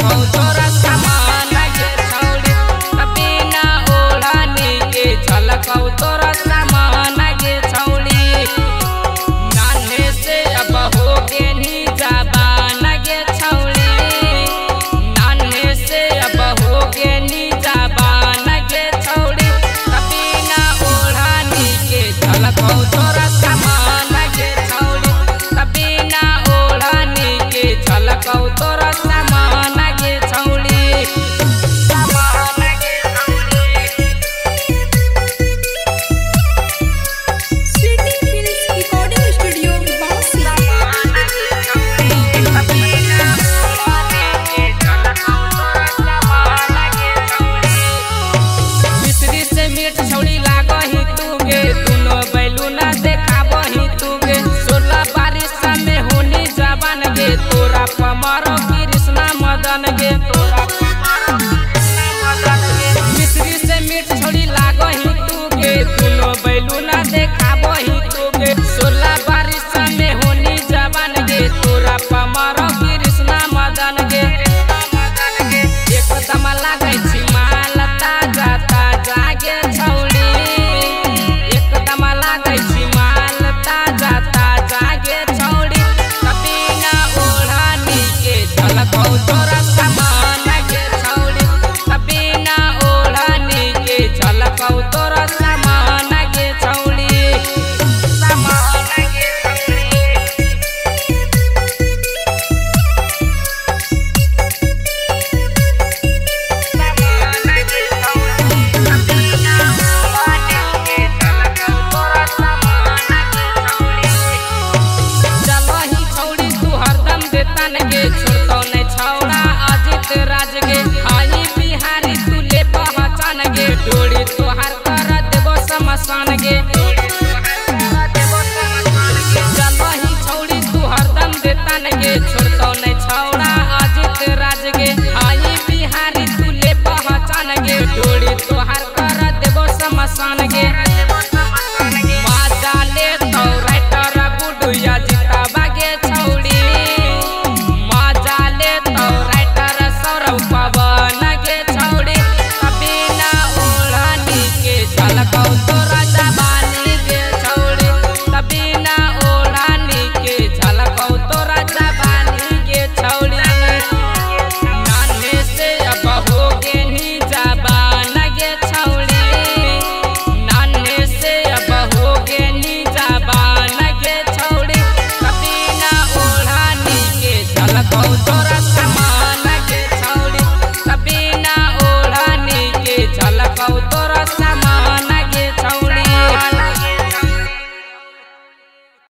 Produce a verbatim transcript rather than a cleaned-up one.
झलकौ तोरा सामान गे छौड़ी बिना ओढ़नी के झलकौ तोरा सामान गे छौड़ी नान्हे से अब हो गे नी जवान गे छौड़ी नान्हे से अब हो गे नी जवान गे छौड़ी बिना ओढ़नी के झलकौ तोरा सामान गे छौड़ी बिना ओढ़नी के झलकौ तोरा सामान गे छौड़ी सामान गे छौड़ी City Films Recording Studio, Bausi. मिश्री से मीठ छौड़ी लागही तूगे दुनो बैलूना देखाबही तूगे सोलह बारिश में होनी जवान गे तोरा पमारो कृष्णा मदन गे तोरा पमारो कृष्णा मदन गे मिश्री से मीठ छौड़ी लागही तूगे दुनो बैलूना देखाबही तूगे सोलह बारिश में होनी जवान गे तोरा पमारो कृष्णा मदन गे एकदम लागै छी माल ताजा ताजा गे छौड़ी एकदम लागै छी माल ताजा ताजा गे छौड़ी बिना ओढ़नी के झलकौ तोरा सामान गे छौड़ी बिना ओढ़नी के झलकौ तोरा सामान गे छौड़ी सामान गे छौड़ी चलही छौड़ी तू हरदम देतन गे छोड़तौ नै छौड़ा अजित राज गे आई बिहारी तू ले पहचान गे डोरी तोहार कर देबो समसान गे